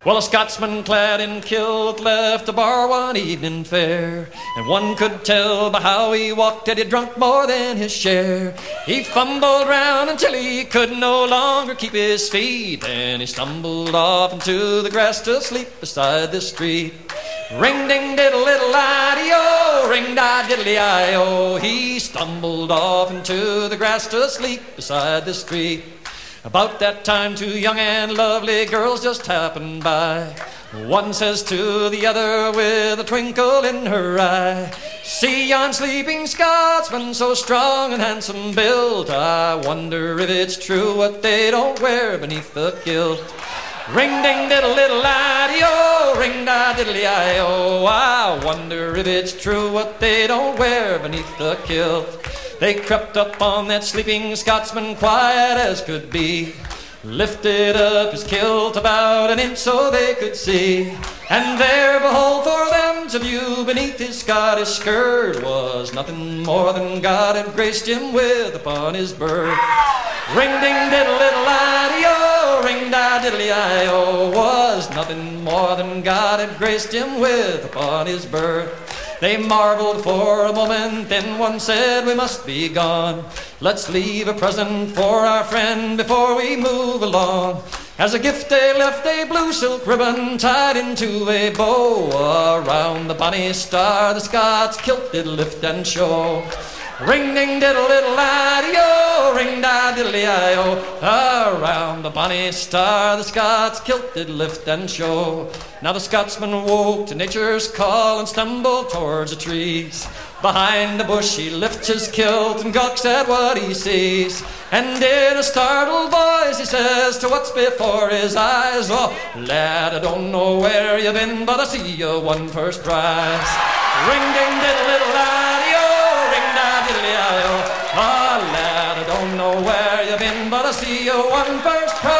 Well, a Scotsman clad in kilt left the bar one evening fair, and one could tell by how he walked that he'd drunk more than his share. He fumbled round until he could no longer keep his feet, and he stumbled off into the grass to sleep beside the street. Ring-ding-diddle-diddle-I-D-O, ring-di-diddle-I-O. He stumbled off into the grass to sleep beside the street. About that time, two young and lovely girls just happened by. One says to the other with a twinkle in her eye, "See yon sleeping Scotsman, so strong and handsome built, I wonder if it's true what they don't wear beneath the kilt." Ring-ding-diddle-diddle-I-D-O, ring-da-diddle-I-O. I wonder if it's true what they don't wear beneath the kilt. They crept up on that sleeping Scotsman quiet as could be, lifted up his kilt about an inch so they could see, and there, behold, for them to view beneath his Scottish skirt was nothing more than God had graced him with upon his birth. Ring-ding-diddle-diddle-I-D-O, ring-da-diddle-I-O, was nothing more than God had graced him with upon his birth. They marveled for a moment, then one said, "We must be gone. Let's leave a present for our friend before we move along." As a gift they left a blue silk ribbon tied into a bow. Around the bonny star the Scots kilt did lift and show. Ring-ding-diddle-diddle-I-D-O, ring-da-diddle-I-O. Around the bonny star the Scots kilt did lift and show. Now the Scotsman woke to nature's call and stumbled towards the trees. Behind the bush he lifts his kilt and gawks at what he sees, and in a startled voice he says to what's before his eyes, "Oh, lad, I don't know where you've been, but I see you won first prize." Ring-ding-diddle-diddle-I-D-O, ring-da-diddle-I-O. "Oh, lad, I don't know where you've been, but I see you won first prize."